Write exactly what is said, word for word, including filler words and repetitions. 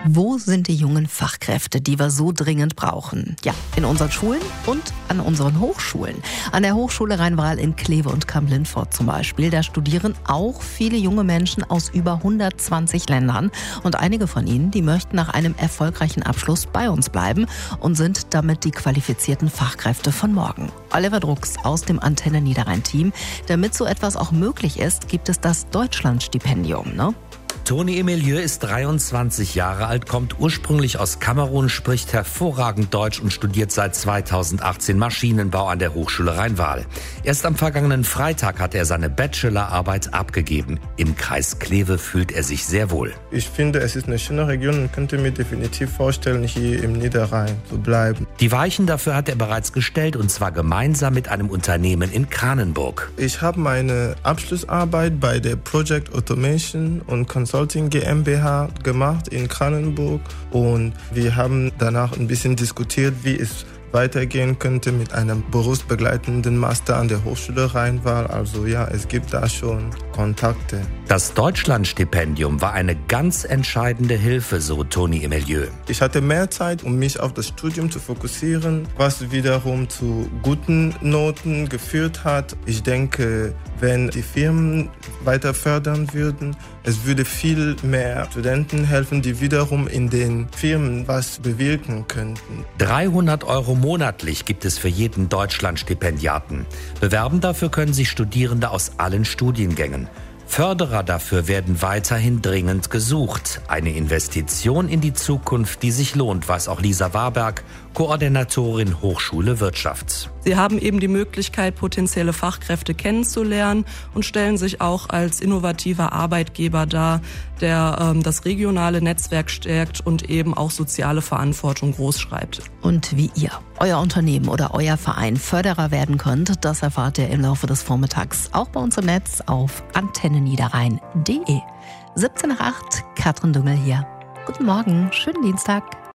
Wo sind die jungen Fachkräfte, die wir so dringend brauchen? Ja, in unseren Schulen und an unseren Hochschulen. An der Hochschule Rhein-Waal in Kleve und Kamp-Lintfort zum Beispiel, da studieren auch viele junge Menschen aus über hundertzwanzig Ländern. Und einige von ihnen, die möchten nach einem erfolgreichen Abschluss bei uns bleiben und sind damit die qualifizierten Fachkräfte von morgen. Oliver Drucks aus dem Antenne Niederrhein-Team. Damit so etwas auch möglich ist, gibt es das Deutschlandstipendium, ne? Toni Emelieu ist dreiundzwanzig Jahre alt, kommt ursprünglich aus Kamerun, spricht hervorragend Deutsch und studiert seit zweitausendachtzehn Maschinenbau an der Hochschule Rhein-Waal. Erst am vergangenen Freitag hat er seine Bachelorarbeit abgegeben. Im Kreis Kleve fühlt er sich sehr wohl. Ich finde, es ist eine schöne Region und könnte mir definitiv vorstellen, hier im Niederrhein zu bleiben. Die Weichen dafür hat er bereits gestellt, und zwar gemeinsam mit einem Unternehmen in Kranenburg. Ich habe meine Abschlussarbeit bei der Project Automation und Consulting GmbH gemacht in Kranenburg, und wir haben danach ein bisschen diskutiert, wie es weitergehen könnte mit einem berufsbegleitenden Master an der Hochschule Rhein-Waal. Also ja, es gibt da schon Kontakte. Das Deutschlandstipendium war eine ganz entscheidende Hilfe, so Toni Emelieu. Ich hatte mehr Zeit, um mich auf das Studium zu fokussieren, was wiederum zu guten Noten geführt hat. Ich denke, wenn die Firmen weiter fördern würden, es würde viel mehr Studenten helfen, die wiederum in den Firmen was bewirken könnten. dreihundert Euro monatlich gibt es für jeden Deutschlandstipendiaten. Bewerben dafür können sich Studierende aus allen Studiengängen. Förderer dafür werden weiterhin dringend gesucht. Eine Investition in die Zukunft, die sich lohnt, weiß auch Lisa Warberg, Koordinatorin Hochschule Wirtschaft. Sie haben eben die Möglichkeit, potenzielle Fachkräfte kennenzulernen und stellen sich auch als innovativer Arbeitgeber dar, der ähm, das regionale Netzwerk stärkt und eben auch soziale Verantwortung großschreibt. Und wie ihr, euer Unternehmen oder euer Verein Förderer werden könnt, das erfahrt ihr im Laufe des Vormittags auch bei uns im Netz auf antenne niederrhein punkt de. siebzehn nach acht, Katrin Düngel hier. Guten Morgen, schönen Dienstag.